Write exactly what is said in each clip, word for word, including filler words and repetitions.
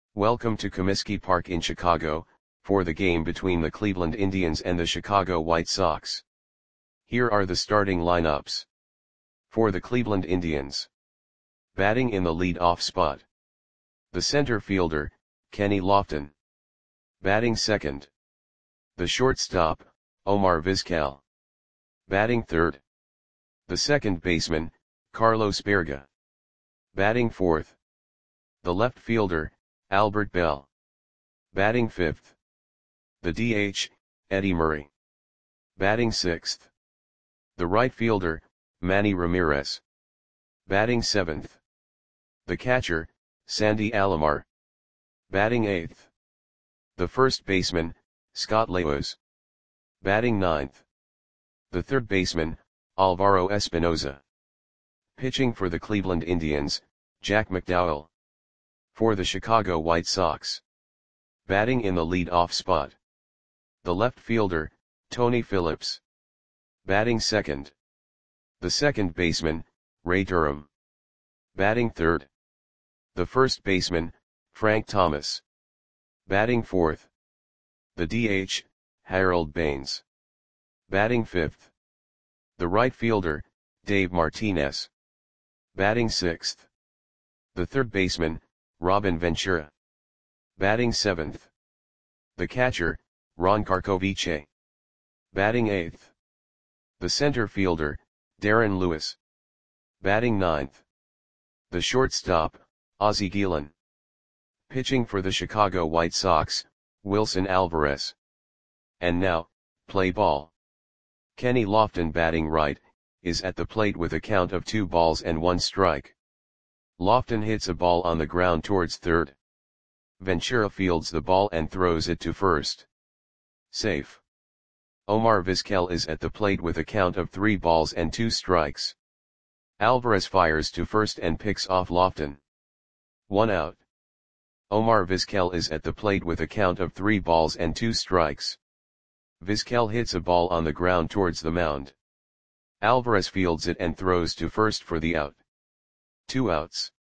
Welcome to Comiskey Park in Chicago, for the game between the Cleveland Indians and the Chicago White Sox. Here are the starting lineups. For the Cleveland Indians. Batting in the lead-off spot. The center fielder, Kenny Lofton. Batting second. The shortstop, Omar Vizquel. Batting third. The second baseman, Carlos Baerga. Batting fourth. The left fielder, Albert Belle. Batting fifth. The D H, Eddie Murray. Batting sixth. The right fielder, Manny Ramirez. Batting seventh. The catcher, Sandy Alomar. Batting eighth. The first baseman, Scott Lewis. Batting ninth. The third baseman, Alvaro Espinoza. Pitching for the Cleveland Indians, Jack McDowell. For the Chicago White Sox. Batting in the lead-off spot. The left fielder, Tony Phillips. Batting second. The second baseman, Ray Durham. Batting third. The first baseman, Frank Thomas. Batting fourth. The D H, Harold Baines. Batting fifth. The right fielder, Dave Martinez. Batting sixth. The third baseman, Robin Ventura. Batting seventh. The catcher, Ron Karkovice. Batting eighth. The center fielder, Darren Lewis. Batting ninth. The shortstop, Ozzie Guillen. Pitching for the Chicago White Sox, Wilson Alvarez. And now, play ball. Kenny Lofton, batting right, is at the plate with a count of two balls and one strike. Lofton hits a ball on the ground towards third. Ventura fields the ball and throws it to first. Safe. Omar Vizquel is at the plate with a count of three balls and two strikes. Alvarez fires to first and picks off Lofton. One out. Omar Vizquel is at the plate with a count of three balls and two strikes. Vizquel hits a ball on the ground towards the mound. Alvarez fields it and throws to first for the out. Two outs.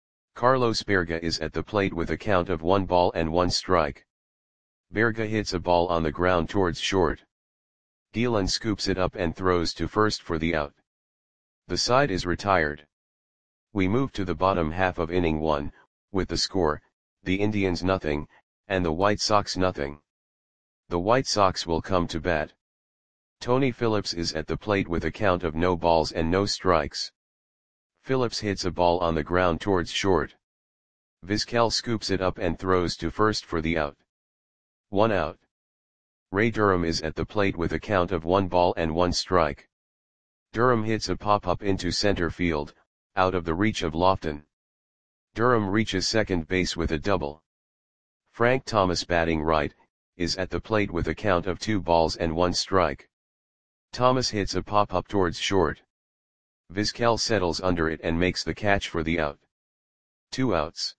Carlos Baerga is at the plate with a count of one ball and one strike. Baerga hits a ball on the ground towards short. Guillen scoops it up and throws to first for the out. The side is retired. We move to the bottom half of inning one, with the score, the Indians nothing, and the White Sox nothing. The White Sox will come to bat. Tony Phillips is at the plate with a count of no balls and no strikes. Phillips hits a ball on the ground towards short. Vizquel scoops it up and throws to first for the out. One out. Ray Durham is at the plate with a count of one ball and one strike. Durham hits a pop-up into center field, out of the reach of Lofton. Durham reaches second base with a double. Frank Thomas, batting right, is at the plate with a count of two balls and one strike. Thomas hits a pop-up towards short. Vizquel settles under it and makes the catch for the out. Two outs.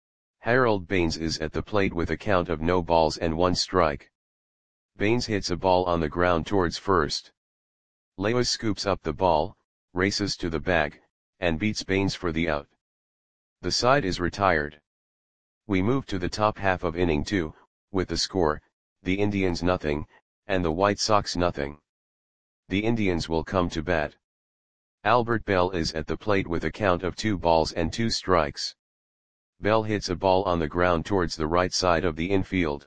Harold Baines is at the plate with a count of no balls and one strike. Baines hits a ball on the ground towards first. Lewis scoops up the ball, races to the bag, and beats Baines for the out. The side is retired. We move to the top half of inning two, with the score, the Indians nothing, and the White Sox nothing. The Indians will come to bat. Albert Belle is at the plate with a count of two balls and two strikes. Belle hits a ball on the ground towards the right side of the infield.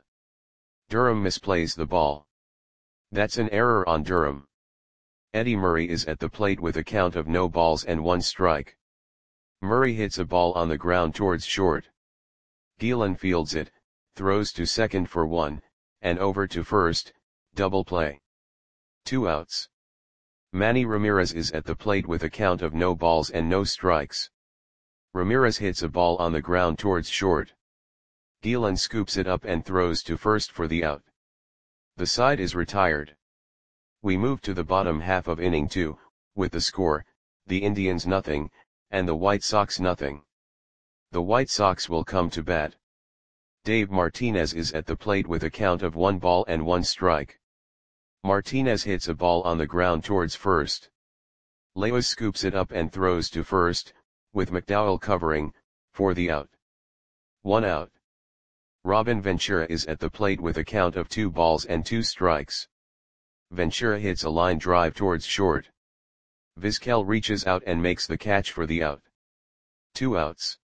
Durham misplays the ball. That's an error on Durham. Eddie Murray is at the plate with a count of no balls and one strike. Murray hits a ball on the ground towards short. Guillen fields it, throws to second for one, and over to first, double play. Two outs. Manny Ramirez is at the plate with a count of no balls and no strikes. Ramirez hits a ball on the ground towards short. Guillen scoops it up and throws to first for the out. The side is retired. We move to the bottom half of inning two, with the score, the Indians nothing, and the White Sox nothing. The White Sox will come to bat. Dave Martinez is at the plate with a count of one ball and one strike. Martinez hits a ball on the ground towards first. Lewis scoops it up and throws to first, with McDowell covering, for the out. One out. Robin Ventura is at the plate with a count of two balls and two strikes. Ventura hits a line drive towards short. Vizquel reaches out and makes the catch for the out. Two outs.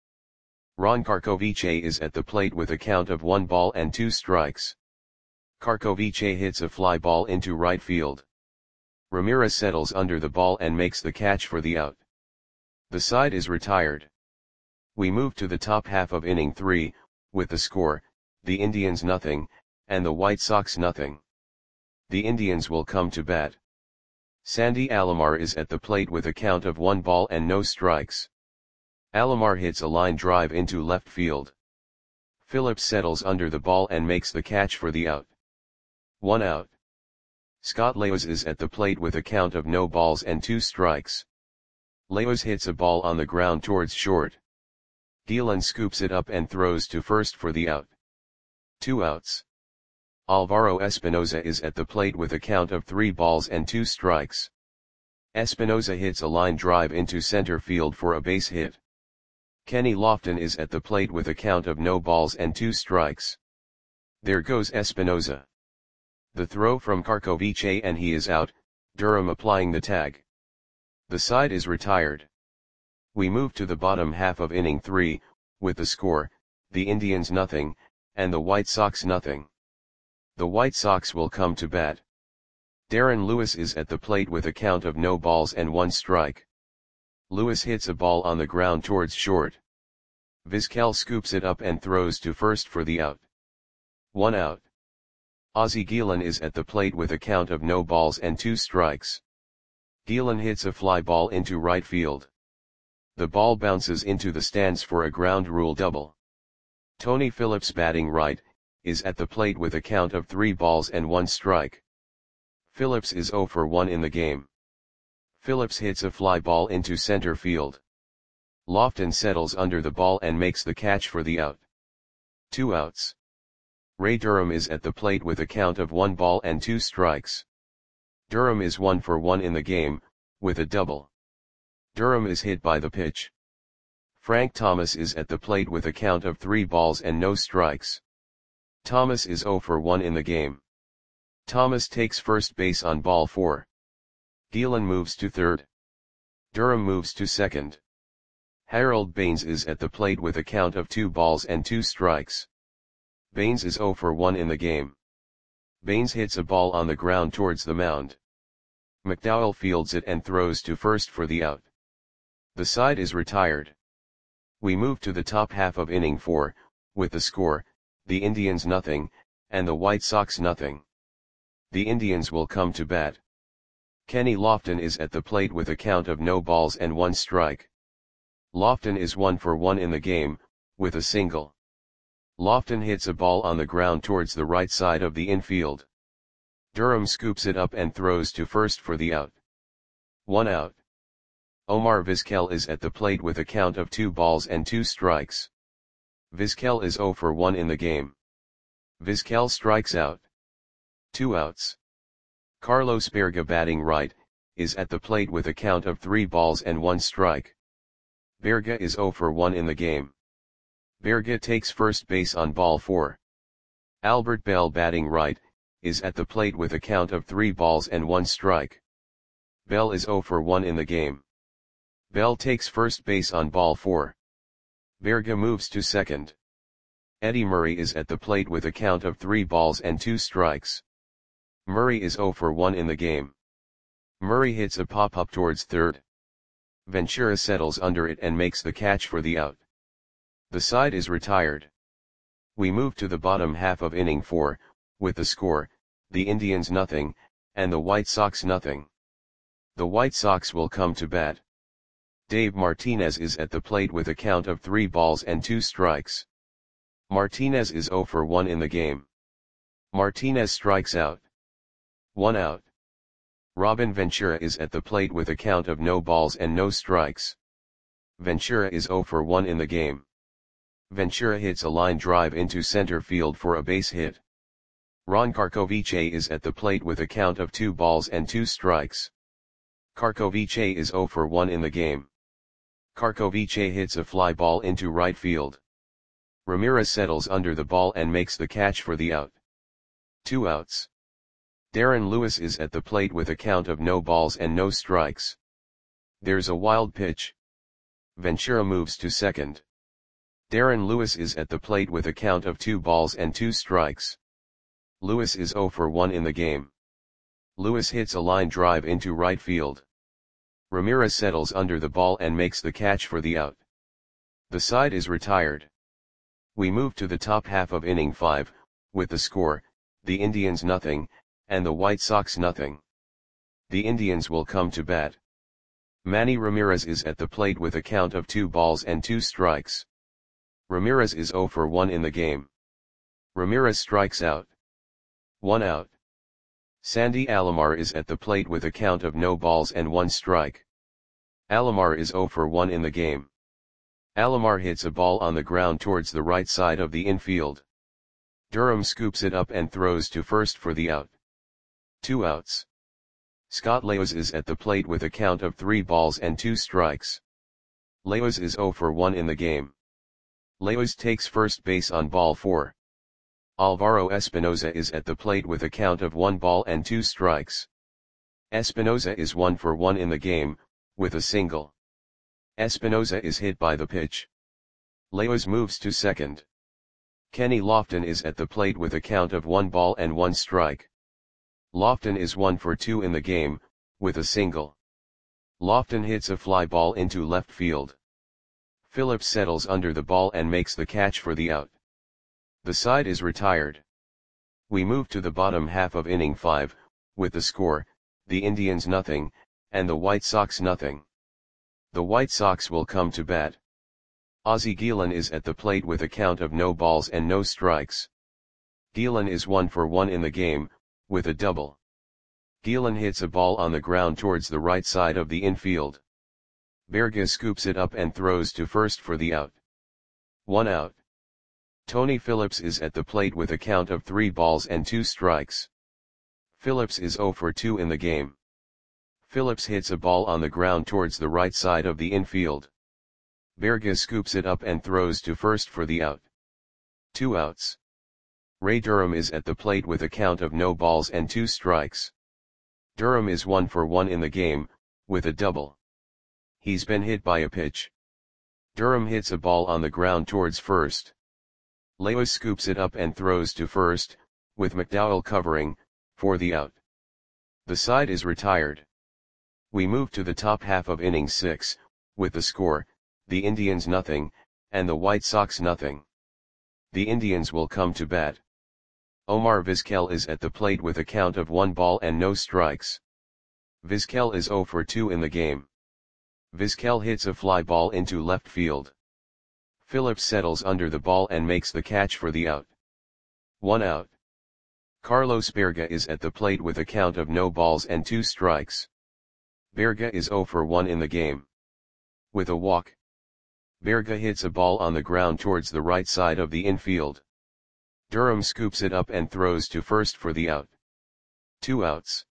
Ron Karkovice is at the plate with a count of one ball and two strikes. Karkovice hits a fly ball into right field. Ramirez settles under the ball and makes the catch for the out. The side is retired. We move to the top half of inning three, with the score, the Indians nothing, and the White Sox nothing. The Indians will come to bat. Sandy Alomar is at the plate with a count of one ball and no strikes. Alomar hits a line drive into left field. Phillips settles under the ball and makes the catch for the out. One out. Scott Leos is at the plate with a count of no balls and two strikes. Leos hits a ball on the ground towards short. Gielan scoops it up and throws to first for the out. Two outs. Alvaro Espinoza is at the plate with a count of three balls and two strikes. Espinoza hits a line drive into center field for a base hit. Kenny Lofton is at the plate with a count of no balls and two strikes. There goes Espinoza. The throw from Karkovice and he is out, Durham applying the tag. The side is retired. We move to the bottom half of inning three, with the score, the Indians nothing, and the White Sox nothing. The White Sox will come to bat. Darren Lewis is at the plate with a count of no balls and one strike. Lewis hits a ball on the ground towards short. Vizquel scoops it up and throws to first for the out. One out. Ozzie Gielan is at the plate with a count of no balls and two strikes. Gielan hits a fly ball into right field. The ball bounces into the stands for a ground rule double. Tony Phillips, batting right, is at the plate with a count of three balls and one strike. Phillips is zero for one in the game. Phillips hits a fly ball into center field. Lofton settles under the ball and makes the catch for the out. Two outs. Ray Durham is at the plate with a count of one ball and two strikes. Durham is one for one in the game, with a double. Durham is hit by the pitch. Frank Thomas is at the plate with a count of three balls and no strikes. Thomas is zero for one in the game. Thomas takes first base on ball four. Gielan moves to third. Durham moves to second. Harold Baines is at the plate with a count of two balls and two strikes. Baines is zero for one in the game. Baines hits a ball on the ground towards the mound. McDowell fields it and throws to first for the out. The side is retired. We move to the top half of inning four, with the score, the Indians nothing, and the White Sox nothing. The Indians will come to bat. Kenny Lofton is at the plate with a count of no balls and one strike. Lofton is one for one in the game, with a single. Lofton hits a ball on the ground towards the right side of the infield. Durham scoops it up and throws to first for the out. One out. Omar Vizquel is at the plate with a count of two balls and two strikes. Vizquel is zero for one in the game. Vizquel strikes out. Two outs. Carlos Berga, batting right, is at the plate with a count of three balls and one strike. Berga is zero for one in the game. Berga takes first base on ball four. Albert Bell, batting right, is at the plate with a count of three balls and one strike. Bell is zero for one in the game. Bell takes first base on ball four. Berga moves to second. Eddie Murray is at the plate with a count of three balls and two strikes. Murray is zero for one in the game. Murray hits a pop-up towards third. Ventura settles under it and makes the catch for the out. The side is retired. We move to the bottom half of inning four, with the score, the Indians nothing, and the White Sox nothing. The White Sox will come to bat. Dave Martinez is at the plate with a count of three balls and two strikes. Martinez is zero for one in the game. Martinez strikes out. One out. Robin Ventura is at the plate with a count of no balls and no strikes. Ventura is zero for one in the game. Ventura hits a line drive into center field for a base hit. Ron Karkovice is at the plate with a count of two balls and two strikes. Karkovice is zero for one in the game. Karkovice hits a fly ball into right field. Ramirez settles under the ball and makes the catch for the out. Two outs. Darren Lewis is at the plate with a count of no balls and no strikes. There's a wild pitch. Ventura moves to second. Darren Lewis is at the plate with a count of two balls and two strikes. Lewis is oh for one in the game. Lewis hits a line drive into right field. Ramirez settles under the ball and makes the catch for the out. The side is retired. We move to the top half of inning five, with the score, the Indians nothing, and the White Sox nothing. The Indians will come to bat. Manny Ramirez is at the plate with a count of two balls and two strikes. Ramirez is oh for one in the game. Ramirez strikes out. One out. Sandy Alomar is at the plate with a count of no balls and one strike. Alomar is oh for one in the game. Alomar hits a ball on the ground towards the right side of the infield. Durham scoops it up and throws to first for the out. Two outs. Scott Leos is at the plate with a count of three balls and two strikes. Leos is oh for one in the game. Leos takes first base on ball four. Alvaro Espinoza is at the plate with a count of one ball and two strikes. Espinoza is one for one in the game, with a single. Espinoza is hit by the pitch. Leos moves to second. Kenny Lofton is at the plate with a count of one ball and one strike. Lofton is one for two in the game, with a single. Lofton hits a fly ball into left field. Phillips settles under the ball and makes the catch for the out. The side is retired. We move to the bottom half of inning five, with the score, the Indians nothing, and the White Sox nothing. The White Sox will come to bat. Ozzie Guillen is at the plate with a count of no balls and no strikes. Guillen is one for one in the game, with a double. Guillen hits a ball on the ground towards the right side of the infield. Berga scoops it up and throws to first for the out. One out. Tony Phillips is at the plate with a count of three balls and two strikes. Phillips is oh for two in the game. Phillips hits a ball on the ground towards the right side of the infield. Berga scoops it up and throws to first for the out. Two outs. Ray Durham is at the plate with a count of no balls and two strikes. Durham is one for one in the game, with a double. He's been hit by a pitch. Durham hits a ball on the ground towards first. Leos scoops it up and throws to first, with McDowell covering, for the out. The side is retired. We move to the top half of inning six, with the score, the Indians nothing, and the White Sox nothing. The Indians will come to bat. Omar Vizquel is at the plate with a count of one ball and no strikes. Vizquel is oh for two in the game. Vizquel hits a fly ball into left field. Phillips settles under the ball and makes the catch for the out. One out. Carlos Berga is at the plate with a count of no balls and two strikes. Berga is oh for one in the game. With a walk. Berga hits a ball on the ground towards the right side of the infield. Durham scoops it up and throws to first for the out. Two outs.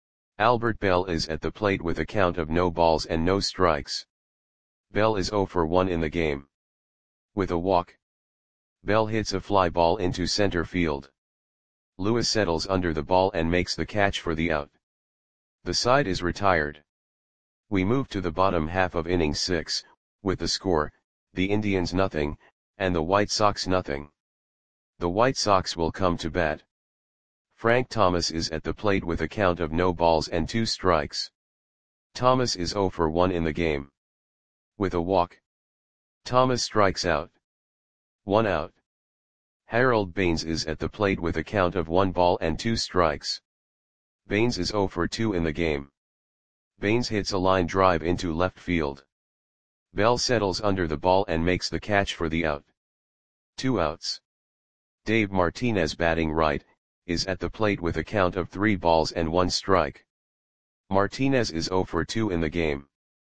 Albert Bell is at the plate with a count of no balls and no strikes. Bell is oh for one in the game. With a walk. Bell hits a fly ball into center field. Lewis settles under the ball and makes the catch for the out. The side is retired. We move to the bottom half of inning six, with the score, the Indians nothing, and the White Sox nothing. The White Sox will come to bat. Frank Thomas is at the plate with a count of no balls and two strikes. Thomas is oh for one in the game. With a walk. Thomas strikes out. One out. Harold Baines is at the plate with a count of one ball and two strikes. Baines is oh for two in the game. Baines hits a line drive into left field. Bell settles under the ball and makes the catch for the out. Two outs. Dave Martinez, batting right, is at the plate with a count of three balls and one strike. Martinez is oh for two in the game.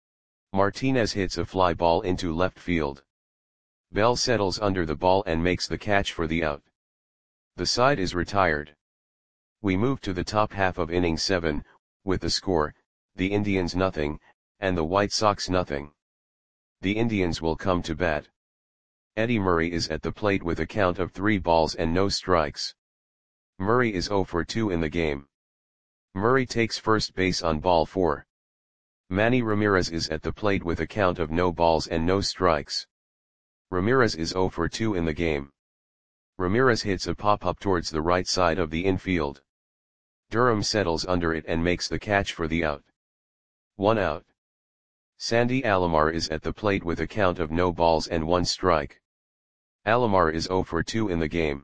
Martinez hits a fly ball into left field. Bell settles under the ball and makes the catch for the out. The side is retired. We move to the top half of inning seven, with the score, the Indians nothing, and the White Sox nothing. The Indians will come to bat. Eddie Murray is at the plate with a count of three balls and no strikes. Murray is zero for two in the game. Murray takes first base on ball four. Manny Ramirez is at the plate with a count of no balls and no strikes. Ramirez is zero for two in the game. Ramirez hits a pop-up towards the right side of the infield. Durham settles under it and makes the catch for the out. One out. Sandy Alomar is at the plate with a count of no balls and one strike. Alomar is zero for two in the game.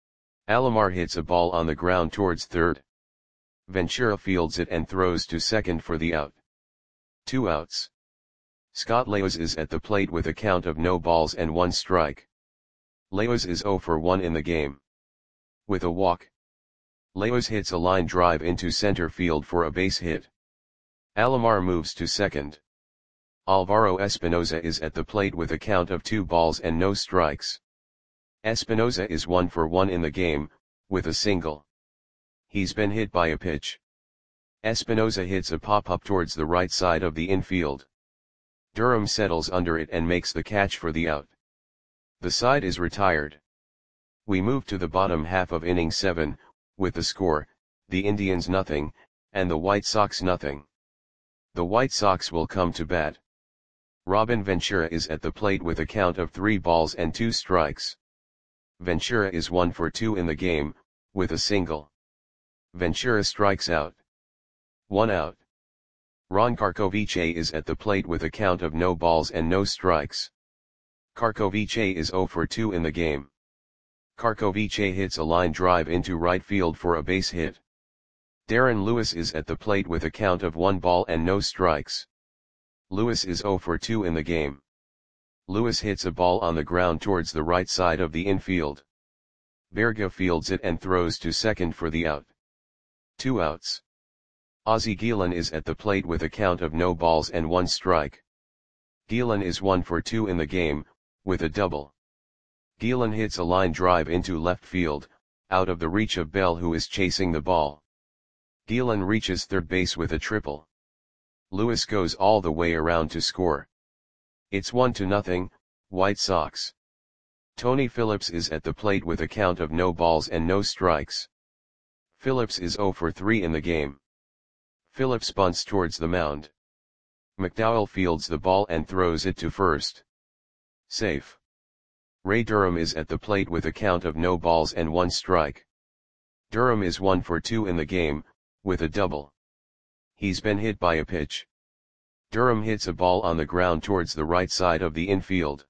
Alomar hits a ball on the ground towards third. Ventura fields it and throws to second for the out. Two outs. Scott Leos is at the plate with a count of no balls and one strike. Leos is zero for one in the game. With a walk. Leos hits a line drive into center field for a base hit. Alomar moves to second. Alvaro Espinoza is at the plate with a count of two balls and no strikes. Espinoza is one for one in the game, with a single. He's been hit by a pitch. Espinoza hits a pop-up towards the right side of the infield. Durham settles under it and makes the catch for the out. The side is retired. We move to the bottom half of inning seven, with the score, the Indians nothing, and the White Sox nothing. The White Sox will come to bat. Robin Ventura is at the plate with a count of three balls and two strikes. Ventura is one for two in the game, with a single. Ventura strikes out. One out. Ron Karkovice is at the plate with a count of no balls and no strikes. Karkovice is zero for two in the game. Karkovice hits a line drive into right field for a base hit. Darren Lewis is at the plate with a count of one ball and no strikes. Lewis is zero for two in the game. Lewis hits a ball on the ground towards the right side of the infield. Berga fields it and throws to second for the out. Two outs. Ozzie Guillen is at the plate with a count of no balls and one strike. Guillen is one for two in the game, with a double. Guillen hits a line drive into left field, out of the reach of Bell, who is chasing the ball. Guillen reaches third base with a triple. Lewis goes all the way around to score. It's one to nothing, White Sox. Tony Phillips is at the plate with a count of no balls and no strikes. Phillips is zero for three in the game. Phillips bunts towards the mound. McDowell fields the ball and throws it to first. Safe. Ray Durham is at the plate with a count of no balls and one strike. Durham is one for two in the game, with a double. He's been hit by a pitch. Durham hits a ball on the ground towards the right side of the infield.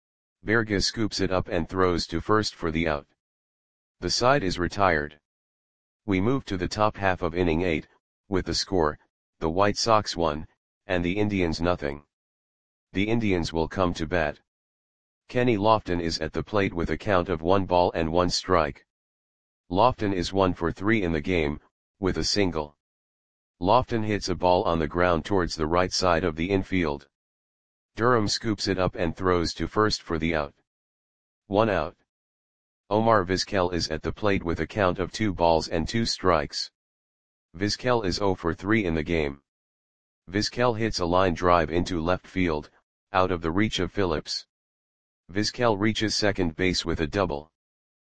Berga scoops it up and throws to first for the out. The side is retired. We move to the top half of inning eight, with the score, the White Sox one, and the Indians nothing. The Indians will come to bat. Kenny Lofton is at the plate with a count of one ball and one strike. Lofton is one for three in the game, with a single. Lofton hits a ball on the ground towards the right side of the infield. Durham scoops it up and throws to first for the out. One out. Omar Vizquel is at the plate with a count of two balls and two strikes. Vizquel is zero for three in the game. Vizquel hits a line drive into left field, out of the reach of Phillips. Vizquel reaches second base with a double.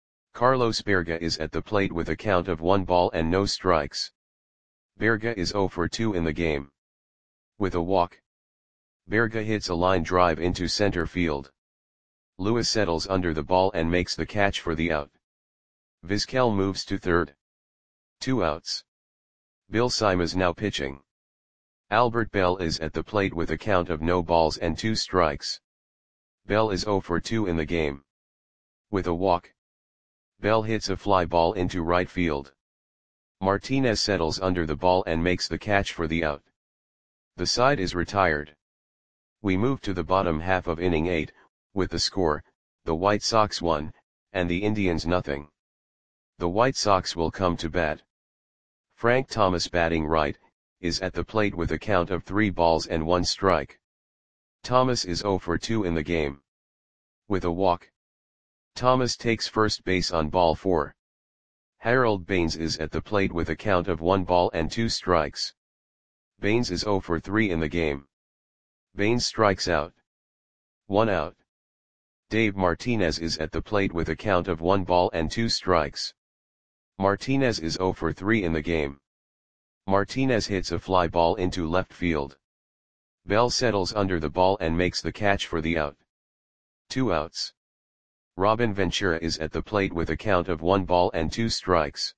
Carlos Berga is at the plate with a count of one ball and no strikes. Berga is zero for two in the game. With a walk. Berga hits a line drive into center field. Lewis settles under the ball and makes the catch for the out. Vizquel moves to third. Two outs. Bill Simas now pitching. Albert Bell is at the plate with a count of no balls and two strikes. Bell is zero for two in the game. With a walk. Bell hits a fly ball into right field. Martinez settles under the ball and makes the catch for the out. The side is retired. We move to the bottom half of inning eight, with the score, the White Sox one, and the Indians nothing. The White Sox will come to bat. Frank Thomas, batting right, is at the plate with a count of three balls and one strike. Thomas is zero for two in the game. With a walk. Thomas takes first base on ball four. Harold Baines is at the plate with a count of one ball and two strikes. Baines is zero for three in the game. Baines strikes out. One out. Dave Martinez is at the plate with a count of one ball and two strikes. Martinez is zero for three in the game. Martinez hits a fly ball into left field. Bell settles under the ball and makes the catch for the out. Two outs. Robin Ventura is at the plate with a count of one ball and two strikes.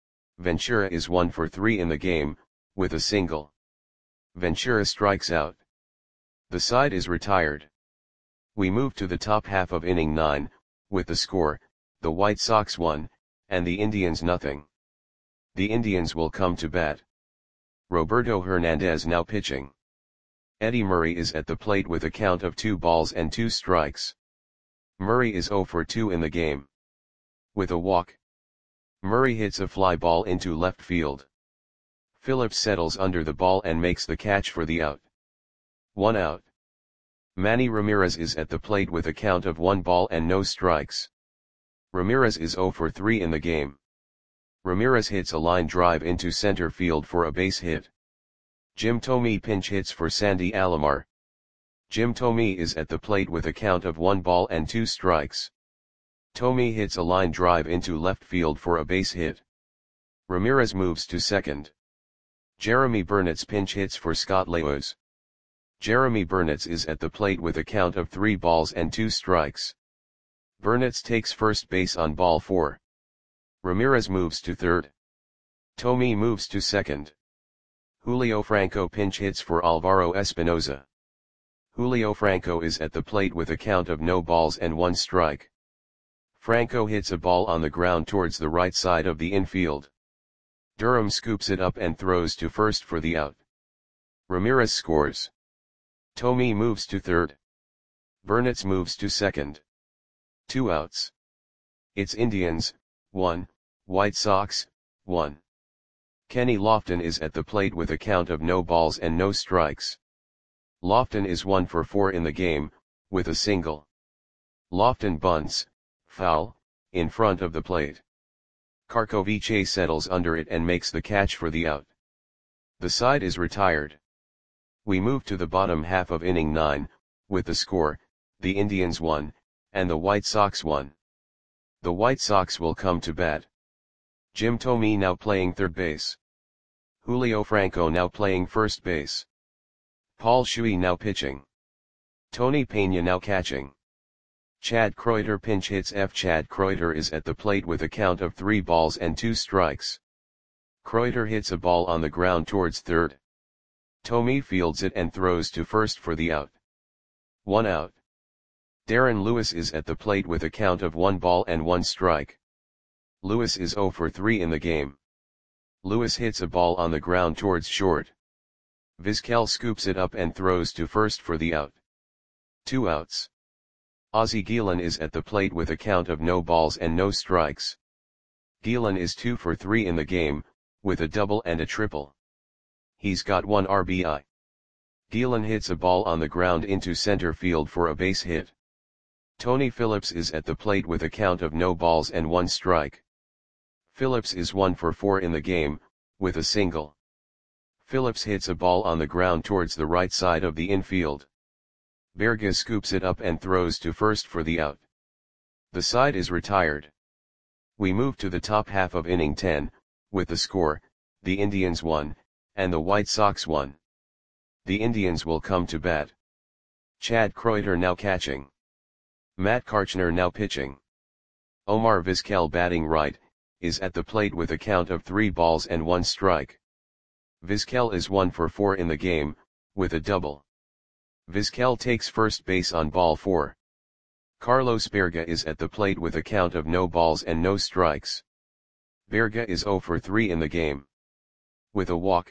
Ventura is one for three in the game, with a single. Ventura strikes out. The side is retired. We move to the top half of inning nine, with the score, the White Sox one, and the Indians nothing. The Indians will come to bat. Roberto Hernandez now pitching. Eddie Murray is at the plate with a count of two balls and two strikes. Murray is zero for two in the game. With a walk. Murray hits a fly ball into left field. Phillips settles under the ball and makes the catch for the out. One out. Manny Ramirez is at the plate with a count of one ball and no strikes. Ramirez is zero for three in the game. Ramirez hits a line drive into center field for a base hit. Jim Thome pinch hits for Sandy Alomar. Jim Thome is at the plate with a count of one ball and two strikes. Thome hits a line drive into left field for a base hit. Ramirez moves to second. Jeremy Burnitz pinch hits for Scott Laos. Jeremy Burnitz is at the plate with a count of three balls and two strikes. Burnitz takes first base on ball four. Ramirez moves to third. Thome moves to second. Julio Franco pinch hits for Alvaro Espinoza. Julio Franco is at the plate with a count of no balls and one strike. Franco hits a ball on the ground towards the right side of the infield. Durham scoops it up and throws to first for the out. Ramirez scores. Thome moves to third. Burnitz moves to second. Two outs. It's Indians, one, White Sox, one. Kenny Lofton is at the plate with a count of no balls and no strikes. Lofton is one for four in the game, with a single. Lofton bunts, foul, in front of the plate. Karkovice settles under it and makes the catch for the out. The side is retired. We move to the bottom half of inning nine, with the score, the Indians one, and the White Sox one. The White Sox will come to bat. Jim Thome now playing third base. Julio Franco now playing first base. Paul Shuey now pitching. Tony Pena now catching. Chad Kreuter pinch hits F. Chad Kreuter is at the plate with a count of three balls and two strikes. Kreuter hits a ball on the ground towards third. Thome fields it and throws to first for the out. One out. Darren Lewis is at the plate with a count of one ball and one strike. Lewis is zero for three in the game. Lewis hits a ball on the ground towards short. Vizquel scoops it up and throws to first for the out. Two outs. Ozzie Guillen is at the plate with a count of no balls and no strikes. Guillen is two for three in the game, with a double and a triple. He's got one R B I. Guillen hits a ball on the ground into center field for a base hit. Tony Phillips is at the plate with a count of no balls and one strike. Phillips is one for four in the game, with a single. Phillips hits a ball on the ground towards the right side of the infield. Berga scoops it up and throws to first for the out. The side is retired. We move to the top half of inning ten, with the score, the Indians one, and the White Sox one. The Indians will come to bat. Chad Kreuter now catching. Matt Karchner now pitching. Omar Vizquel batting right, is at the plate with a count of three balls and one strike. Vizquel is one for four in the game, with a double. Vizquel takes first base on ball four. Carlos Berga is at the plate with a count of no balls and no strikes. Berga is zero for three in the game. With a walk.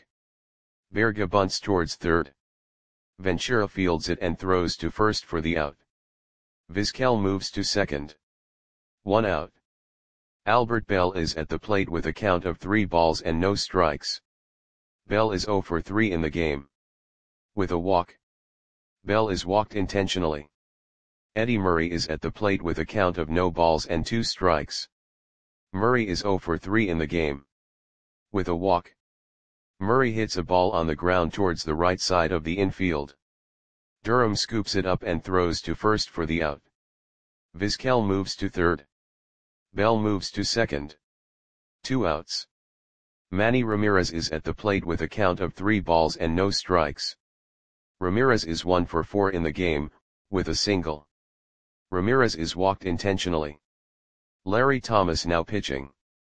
Berga bunts towards third. Ventura fields it and throws to first for the out. Vizquel moves to second. One out. Albert Bell is at the plate with a count of three balls and no strikes. Bell is zero for three in the game. With a walk. Bell is walked intentionally. Eddie Murray is at the plate with a count of no balls and two strikes. Murray is zero for three in the game. With a walk. Murray hits a ball on the ground towards the right side of the infield. Durham scoops it up and throws to first for the out. Vizquel moves to third. Bell moves to second. Two outs. Manny Ramirez is at the plate with a count of three balls and no strikes. Ramirez is one for four in the game, with a single. Ramirez is walked intentionally. Larry Thomas now pitching.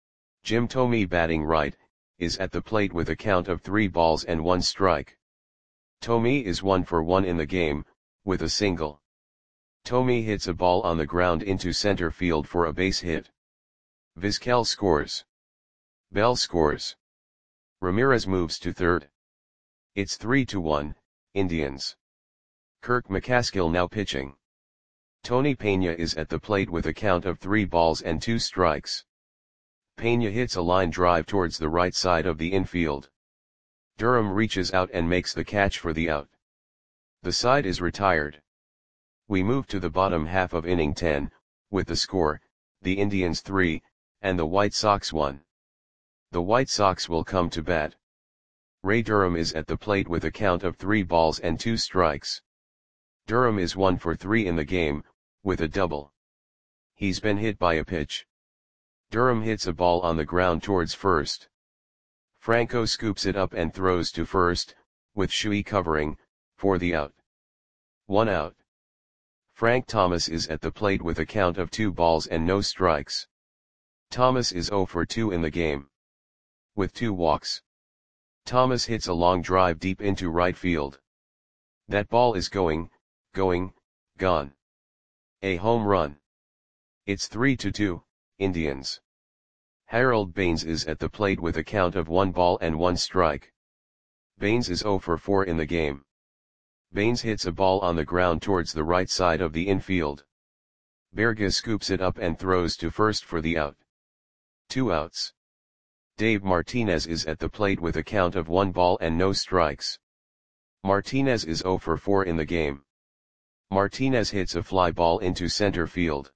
Jim Thome batting right, is at the plate with a count of three balls and one strike. Thome is one for one in the game, with a single. Thome hits a ball on the ground into center field for a base hit. Vizquel scores. Bell scores. Ramirez moves to third. It's three to one, Indians. Kirk McCaskill now pitching. Tony Peña is at the plate with a count of three balls and two strikes. Peña hits a line drive towards the right side of the infield. Durham reaches out and makes the catch for the out. The side is retired. We move to the bottom half of inning ten, with the score, the Indians three, and the White Sox one. The White Sox will come to bat. Ray Durham is at the plate with a count of three balls and two strikes. Durham is one for three in the game, with a double. He's been hit by a pitch. Durham hits a ball on the ground towards first. Franco scoops it up and throws to first, with Shui covering, for the out. One out. Frank Thomas is at the plate with a count of two balls and no strikes. Thomas is zero for two in the game. With two walks. Thomas hits a long drive deep into right field. That ball is going, going, gone. A home run. It's three to two, Indians. Harold Baines is at the plate with a count of one ball and one strike. Baines is zero for four in the game. Baines hits a ball on the ground towards the right side of the infield. Berga scoops it up and throws to first for the out. Two outs. Dave Martinez is at the plate with a count of one ball and no strikes. Martinez is zero for four in the game. Martinez hits a fly ball into center field.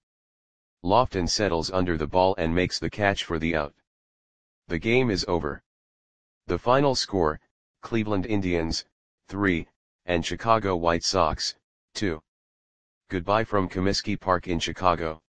Lofton settles under the ball and makes the catch for the out. The game is over. The final score, Cleveland Indians, three, and Chicago White Sox, two. Goodbye from Comiskey Park in Chicago.